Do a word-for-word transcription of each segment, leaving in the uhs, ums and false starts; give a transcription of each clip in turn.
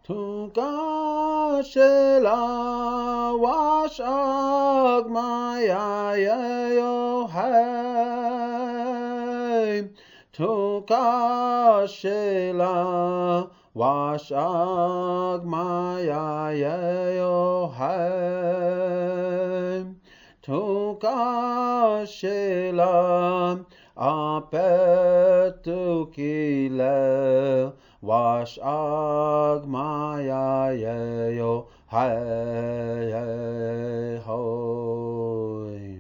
Tuka shela washag maya yohai. Tuka shela washag maya yohai. Tuka shela apetukile wash agmaya yo hey hoy.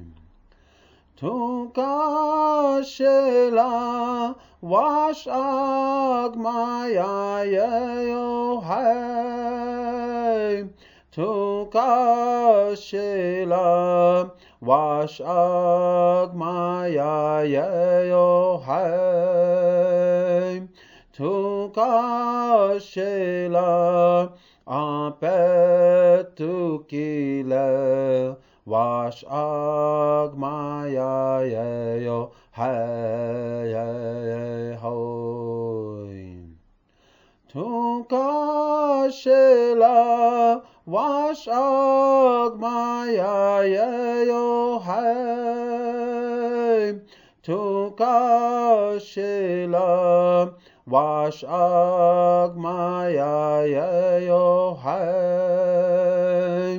Tuka shela wash agmaya yo hey. Tuka shela wash agmaya yo hey. Tuka shela apetukile wash agmaya yo hey hoy. Tuka shela wash agmaya yo hey. Tuka shela wash agmaya yo hey.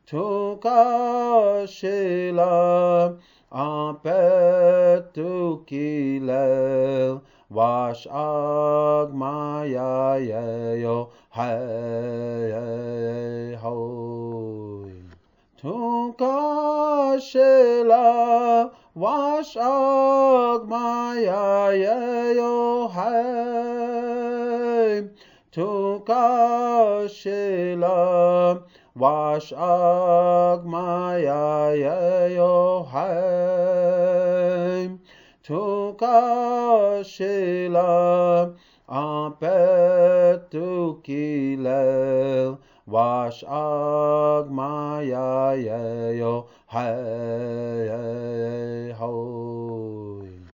Tuka shela apetukile wash agmaya yo hey hoy. Tuka shela wash agmaya yo hey. Tuka shela wash agmaya yo hey. Tuka shela apetukile wash agmaya yo hey